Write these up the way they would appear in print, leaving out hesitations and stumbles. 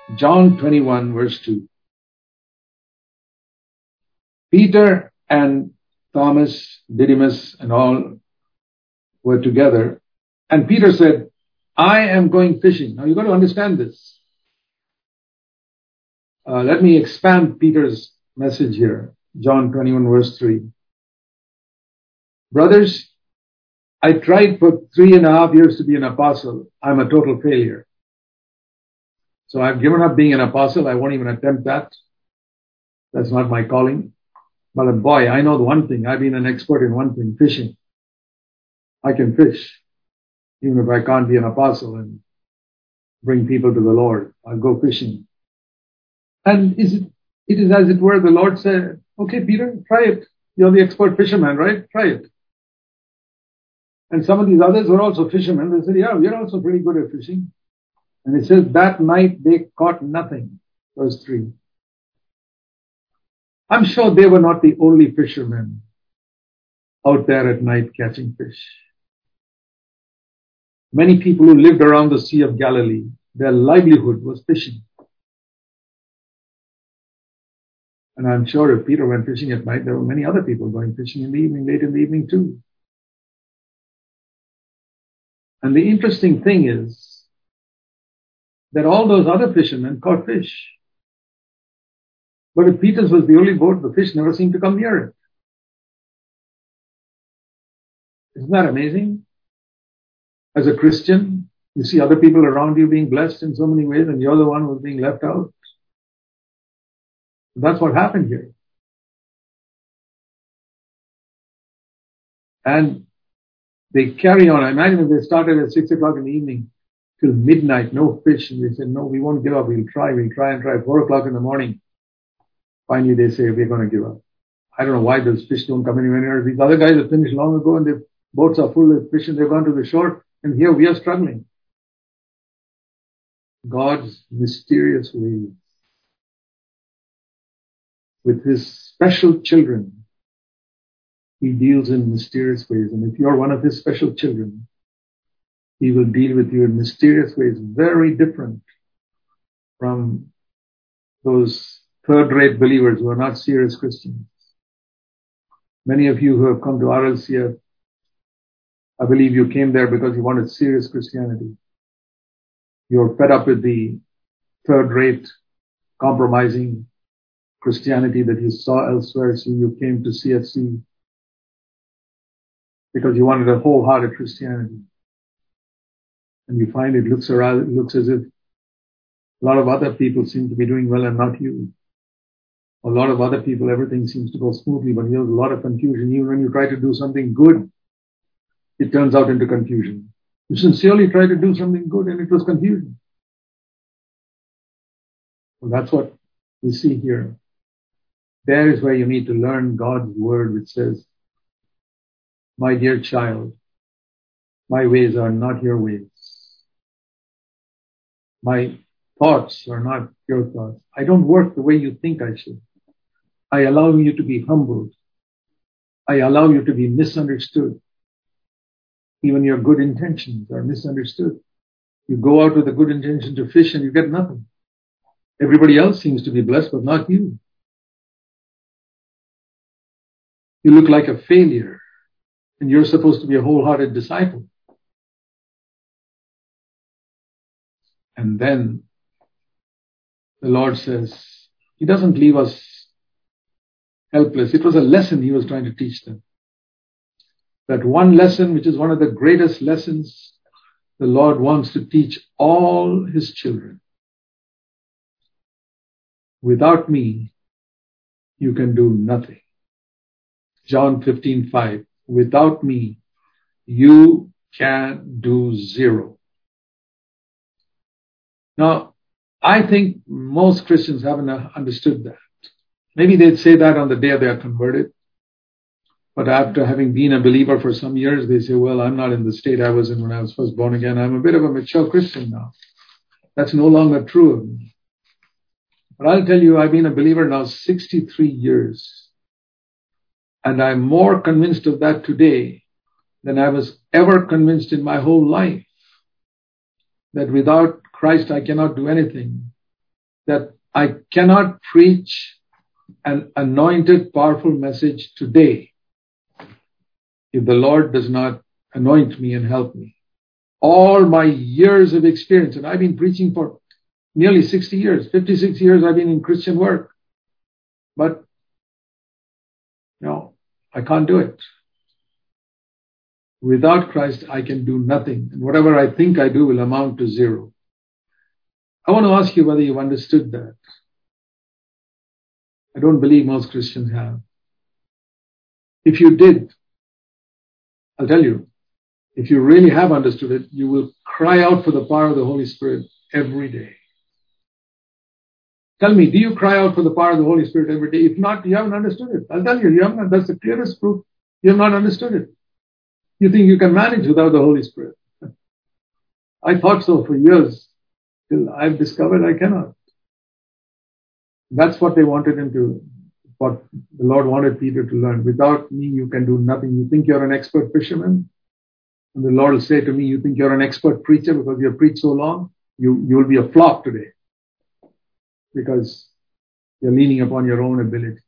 John 21 verse 2. Peter and Thomas, Didymus and all were together. And Peter said, I am going fishing. Now you've got to understand this. Let me expand Peter's message here. John 21 verse 3. Brothers, I tried for 3.5 years to be an apostle. I'm a total failure. So I've given up being an apostle. I won't even attempt that. That's not my calling. But boy, I know the one thing. I've been an expert in one thing, fishing. I can fish, even if I can't be an apostle and bring people to the Lord. I'll go fishing. And it is as it were, the Lord said, okay, Peter, try it. You're the expert fisherman, right? Try it. And some of these others were also fishermen. They said, yeah, we're also pretty good at fishing. And it says that night they caught nothing. Verse 3. I'm sure they were not the only fishermen out there at night catching fish. Many people who lived around the Sea of Galilee, their livelihood was fishing. And I'm sure if Peter went fishing at night, there were many other people going fishing in the evening, late in the evening too. And the interesting thing is that all those other fishermen caught fish. But if Peter's was the only boat, the fish never seemed to come near it. Isn't that amazing? As a Christian, you see other people around you being blessed in so many ways, and you're the one who's being left out. That's what happened here. And they carry on. I imagine if they started at 6 o'clock in the evening till midnight, no fish. And they said, no, we won't give up. We'll try and try. 4 o'clock in the morning. Finally, they say, we're going to give up. I don't know why those fish don't come anywhere. These other guys have finished long ago and their boats are full of fish and they've gone to the shore. And here we are struggling. God's mysterious ways. With His special children, He deals in mysterious ways. And if you're one of His special children, He will deal with you in mysterious ways, very different from those third-rate believers who are not serious Christians. Many of you who have come to RLCF, I believe you came there because you wanted serious Christianity. You're fed up with the third-rate, compromising Christianity that you saw elsewhere, so you came to CFC because you wanted a wholehearted Christianity. And you find it looks as if a lot of other people seem to be doing well and not you. A lot of other people, everything seems to go smoothly, but here's a lot of confusion. Even when you try to do something good, it turns out into confusion. You sincerely tried to do something good and it was confusion. Well, that's what we see here. There is where you need to learn God's word, which says, my dear child, my ways are not your ways. My thoughts are not your thoughts. I don't work the way you think I should. I allow you to be humbled. I allow you to be misunderstood. Even your good intentions are misunderstood. You go out with a good intention to fish and you get nothing. Everybody else seems to be blessed, but not you. You look like a failure, and you're supposed to be a wholehearted disciple. And then the Lord says, He doesn't leave us helpless. It was a lesson He was trying to teach them. That one lesson, which is one of the greatest lessons the Lord wants to teach all His children. Without me, you can do nothing. John 15:5. Without me, you can do zero. Now, I think most Christians haven't understood that. Maybe they'd say that on the day they are converted. But after having been a believer for some years, they say, well, I'm not in the state I was in when I was first born again. I'm a bit of a mature Christian now. That's no longer true of me. But I'll tell you, I've been a believer now 63 years. And I'm more convinced of that today than I was ever convinced in my whole life. That without Christ, I cannot do anything. that I cannot preach an anointed, powerful message today if the Lord does not anoint me and help me. All my years of experience, and I've been preaching for nearly 60 years, 56 years I've been in Christian work. But, no, I can't do it. Without Christ, I can do nothing. And whatever I think I do will amount to zero. I want to ask you whether you've understood that. I don't believe most Christians have. If you did, I'll tell you, if you really have understood it, you will cry out for the power of the Holy Spirit every day. Tell me, do you cry out for the power of the Holy Spirit every day? If not, you haven't understood it. I'll tell you, you haven't. That's the clearest proof. You have not understood it. You think you can manage without the Holy Spirit. I thought so for years, till I've discovered I cannot. That's what they wanted him to, what the Lord wanted Peter to learn. Without me, you can do nothing. You think you're an expert fisherman? And the Lord will say to me, you think you're an expert preacher because you have preached so long? You'll be a flop today. Because you're leaning upon your own ability.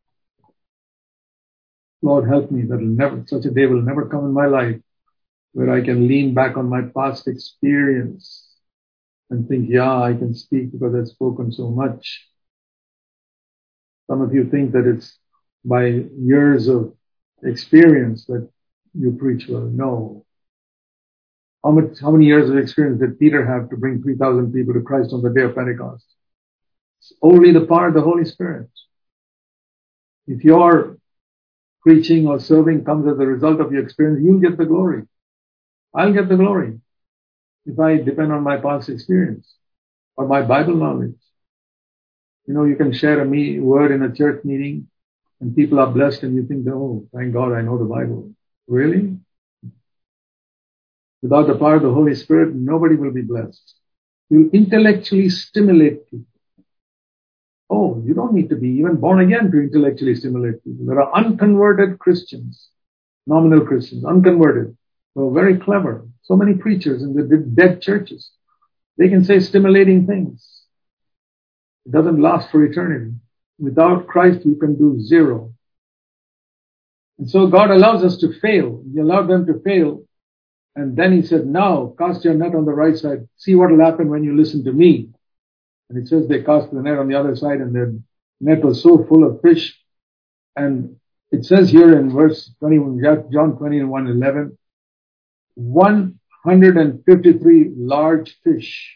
Lord, help me. Such a day will never come in my life where I can lean back on my past experience and think, yeah, I can speak because I've spoken so much. Some of you think that it's by years of experience that you preach well. No. How many years of experience did Peter have to bring 3,000 people to Christ on the day of Pentecost? It's only the power of the Holy Spirit. If your preaching or serving comes as a result of your experience, you'll get the glory. I'll get the glory if I depend on my past experience or my Bible knowledge. You know, you can share a word in a church meeting and people are blessed and you think, oh, thank God I know the Bible. Really? Without the power of the Holy Spirit, nobody will be blessed. You'll intellectually stimulate people. Oh, you don't need to be even born again to intellectually stimulate people. There are unconverted Christians, nominal Christians, unconverted, who are very clever. So many preachers in the dead churches. They can say stimulating things. It doesn't last for eternity. Without Christ, you can do zero. And so God allows us to fail. He allowed them to fail. And then he said, now cast your net on the right side. See what will happen when you listen to me. And it says they cast the net on the other side and the net was so full of fish. And it says here in verse 21, John 21:11, 153 large fish.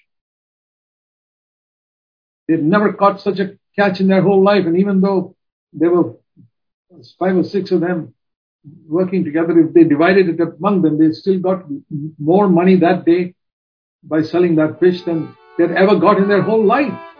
They'd never caught such a catch in their whole life. And even though there were 5 or 6 of them working together, if they divided it among them, they still got more money that day by selling that fish than they'd ever got in their whole life.